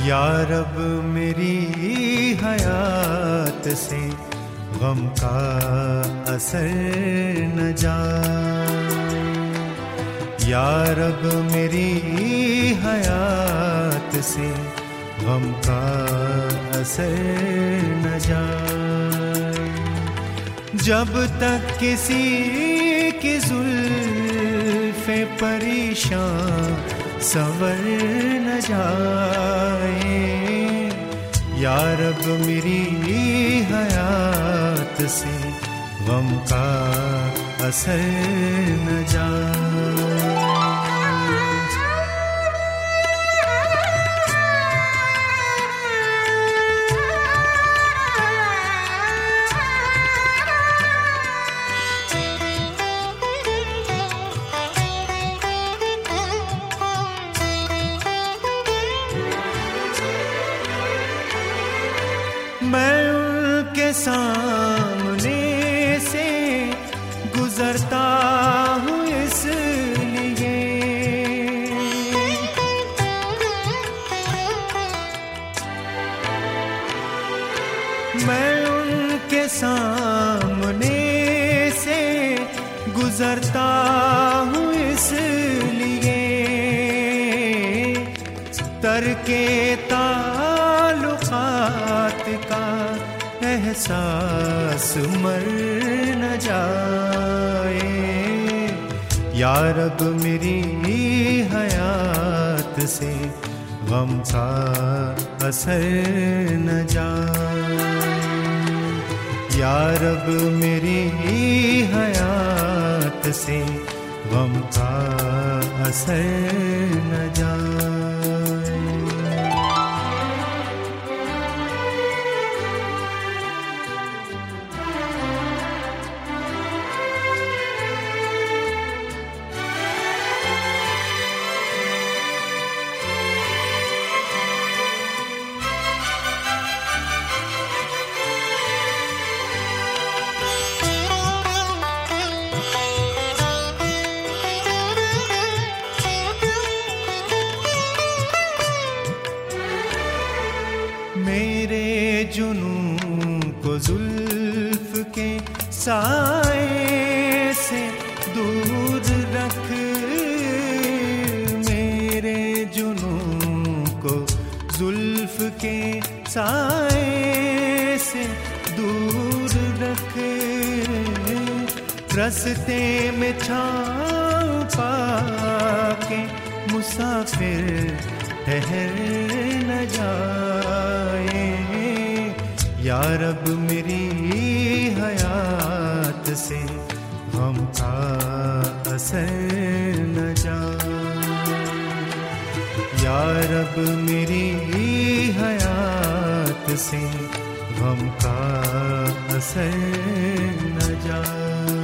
या रब मेरी हयात से गम का असर न जाए। या रब मेरी हयात से गम का असर न जाए। जब तक किसी की जुल्फ़े परेशान संवर न जाए। या रब मेरी हयात से गम का असर न जाए। मैं उनके सामने से गुजरता हूँ इसलिए, मैं उनके सामने से गुजरता हूँ इसलिए। तरके ताल्लुकात का एहसास मर न जाए। या रब मेरी हयात से गम का असर न जाए। या रब मेरी हयात से गम का असर न जाए। मेरे जुनून को जुल्फ के साए से दूर रख। मेरे जुनून को जुल्फ के साए से दूर रख। रस्ते में छाँव पाके मुसाफिर ठहर न जाए। या रब मेरी हयात से गम का असर न जाए। या रब मेरी हयात से गम का असर न जाए।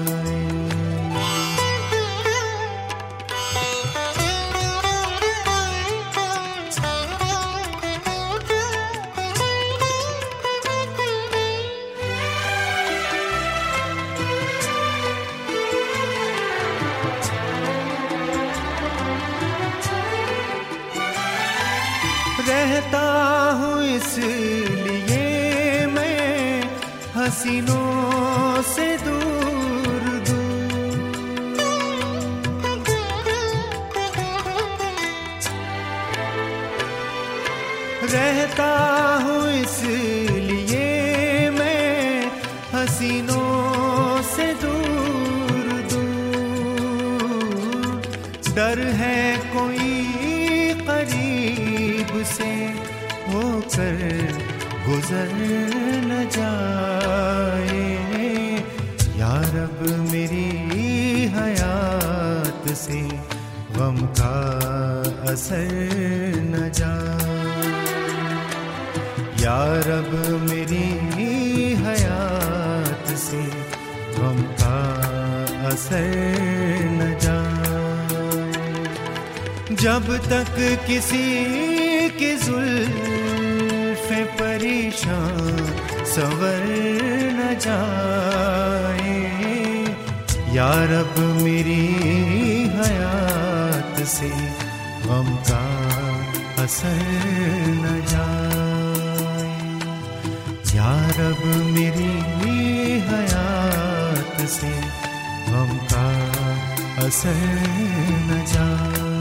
रहता हूँ इसलिए मैं हसीनों से दूर दूर। रहता हूँ इसलिए मैं हसीनों से दूर दूर। डर है कोई करीब से होकर गुजर न जाए। या रब मेरी हयात से गम का असर न जाए। या रब मेरी हयात से गम का असर न जाए। जब तक किसी की जुल्फ़े परेशान संवर न जाए। या रब मेरी हयात से गम का असर न जाए। या रब मेरी हयात से गम का असर न जाए।